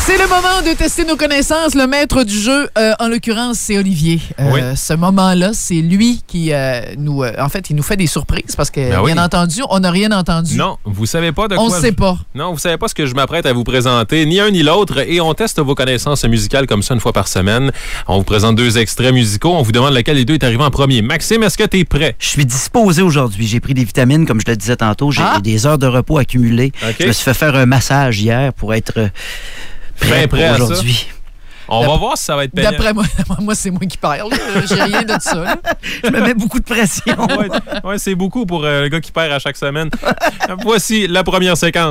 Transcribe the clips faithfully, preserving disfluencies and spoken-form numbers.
C'est le moment de tester nos connaissances. Le maître du jeu, euh, en l'occurrence, c'est Olivier. Euh, oui. Ce moment-là, c'est lui qui euh, nous... Euh, en fait, il nous fait des surprises parce que, ben oui. bien entendu, on n'a rien entendu. Non, vous savez pas de quoi... On ne sait pas. Non, vous savez pas ce que je m'apprête à vous présenter, ni un ni l'autre, et on teste vos connaissances musicales comme ça une fois par semaine. On vous présente deux extraits musicaux, on vous demande lequel des deux est arrivé en premier. Maxime, est-ce que t'es prêt? Je suis disposé aujourd'hui. J'ai pris des vitamines, comme je le disais tantôt. J'ai Ah. des heures de repos accumulées. Okay. Je me suis fait faire un massage hier pour être euh, prêt, Bien prêt à pour aujourd'hui. On D'après- va voir si ça va être payant. D'après moi, moi c'est moi qui parle. J'ai rien de ça. Là. Je me mets beaucoup de pression. Ouais, ouais, c'est beaucoup pour euh, le gars qui perd à chaque semaine. Voici la première séquence.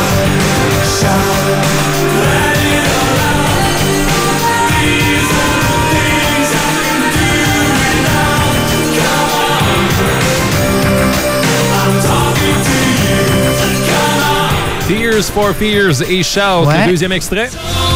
Tears for Fears et Shout, Ouais. le deuxième extrait.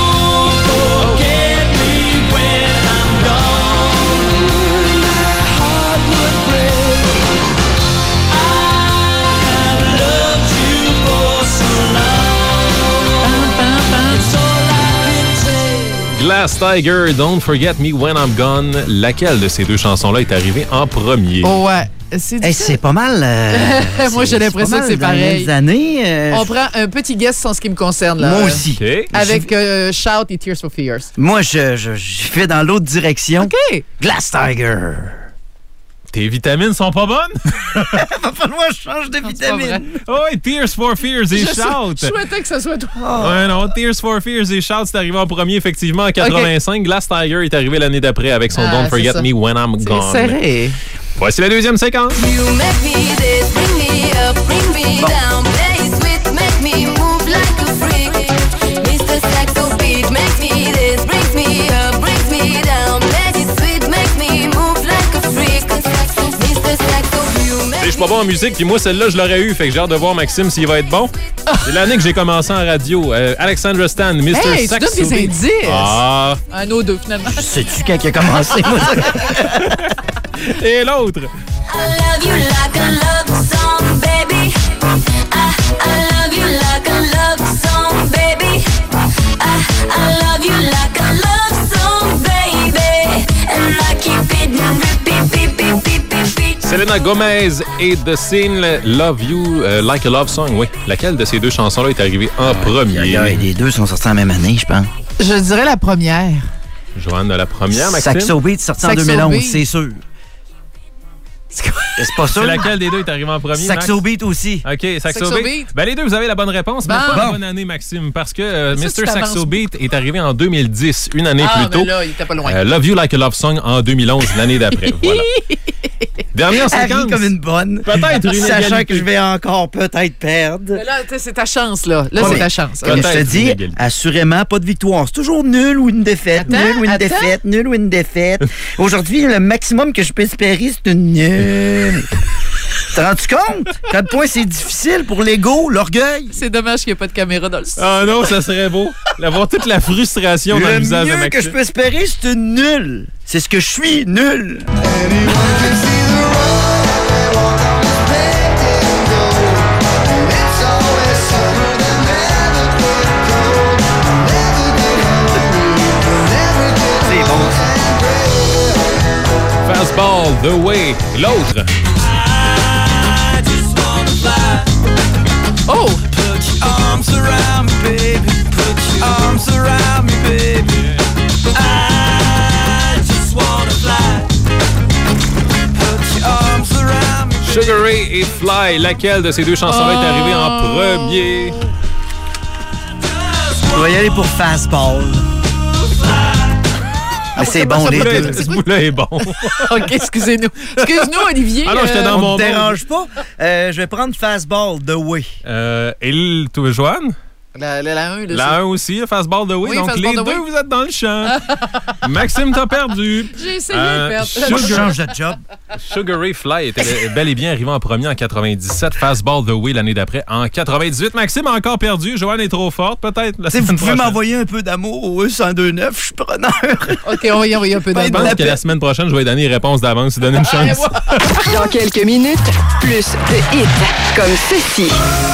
Glass Tiger, Don't Forget Me When I'm Gone. Laquelle de ces deux chansons-là est arrivée en premier? Oh, ouais. C'est Hey, difficile. c'est pas mal. euh, Moi, j'ai c'est- l'impression pas que c'est mal dans pareil. les années. euh, On prend un petit guess en ce qui me concerne. Là, Moi euh, aussi. OK. Avec euh, Shout et Tears for Fears. Moi, je, je, je fais dans l'autre direction. OK. Glass Tiger. Tes vitamines sont pas bonnes? Va falloir que je change de c'est pas vrai. vitamine. Oh, et Tears for Fears et Je, Shout. je souhaitais que ce soit toi. Ouais, non, Tears for Fears et Shout, c'est arrivé en premier, effectivement, en quatre-vingt-cinq. Glass Tiger est arrivé l'année d'après avec son Ah, Don't c'est Forget ça. Me When I'm C'est Gone. serré. Voici la deuxième séquence. You make me this, bring me up, bring me down. Play sweet, make me move like a freak. mister Saxo Beat, make me this, brings me up, brings me down. Play sweet, make me move like a freak. mister Saxo, you make Je suis pas bon en musique, puis moi, celle-là, je l'aurais eu. Fait que j'ai hâte de voir Maxime s'il va être bon. C'est l'année que j'ai commencé en radio. Euh, Alexandra Stan, mister Hey, tu Saxo donnes des Beat. indices. Ah. Un ou deux, finalement. Sais-tu quand il a commencé? moi? Et l'autre. I love you like a love song, baby. I, I love you like a love song, baby. I, I love you like a love song, baby. And I keep it repeat, beep, beep, beep, beep, beep. Selena Gomez et The Scene, Love You euh, Like a Love Song. Oui. Laquelle de ces deux chansons-là est arrivée en premier? Aïe, aïe, les deux sont sortis en même année, je pense. Je dirais la première. Joanne, la première, Maxime? Saxo Beat sorti en Saxo deux mille onze, Beat. c'est sûr. C'est quoi? C'est pas sûr. C'est laquelle des deux est arrivée en premier, Saxo Max? Beat aussi. OK, Saxo, Saxo Beat. Beat. Ben, les deux, vous avez la bonne réponse, mais Bon. pas la Bon. bonne année, Maxime, parce que euh, Ça, mister tu t'avances. Saxo Beat est arrivé en deux mille dix, une année Ah, plus tôt. mais là, il était pas loin. Euh, Love You Like a Love Song en deux mille onze, l'année d'après. Voilà. Dernière Elle séquence. rit comme une bonne. Peut-être une Sachant égalité. que je vais encore peut-être perdre. Mais là, tu sais, c'est ta chance, là. Là, Ouais, c'est mais- ta chance. Peut-être Mais je te une dis, égalité. assurément, pas de victoire. C'est toujours nul ou une défaite. Attends, nul ou une attends. défaite. Nul ou une défaite. Aujourd'hui, le maximum que je peux espérer, c'est une nulle. T'as rendu compte? Quel point c'est difficile pour l'ego, l'orgueil? C'est dommage qu'il n'y ait pas de caméra dans le studio. Ah non, ça serait beau. D'avoir toute la frustration dans le Le visage de mieux Maxime. que je peux espérer, c'est une nulle. C'est ce que je suis, nul. C'est bon. Fastball, The Way. L'autre. Oh! Arms around me, baby. Put your arms around me, baby. I just wanna fly. Put your arms around me. Sugar Ray et Fly. Laquelle de ces deux chansons-là est arrivée en premier? Je vais y aller pour fastball. Mais c'est bon, Ce les bout-là deux. est- ce bout-là est bon. OK, excusez-nous. Excuse-nous, Olivier. Ah non, j'étais dans euh, mon On te monde. dérange pas? Euh, je vais prendre fastball, The Way. Euh, et le- toi, Joanne? La, la, la un, là, La un aussi, Fastball The Way. Oui, Donc, Fastball les the deux, Way. vous êtes dans le champ. Maxime, t'as perdu. J'ai essayé Euh, de perdre. Moi, je Sugar- change de job. Sugar Ray Fly était bel et bien arrivé en premier en quatre-vingt-dix-sept. Fastball The Way l'année d'après en quatre-vingt-dix-huit. Maxime a encore perdu. Joanne est trop forte. Peut-être la T'sais, vous semaine pouvez prochaine. m'envoyer un peu d'amour au E cent deux neuf, je suis preneur. OK, on va y envoyer un peu Ben, Je d'amour. pense que la semaine prochaine, je vais lui donner les réponses d'avance et donner une chance. Dans quelques minutes, plus de hits comme ceci.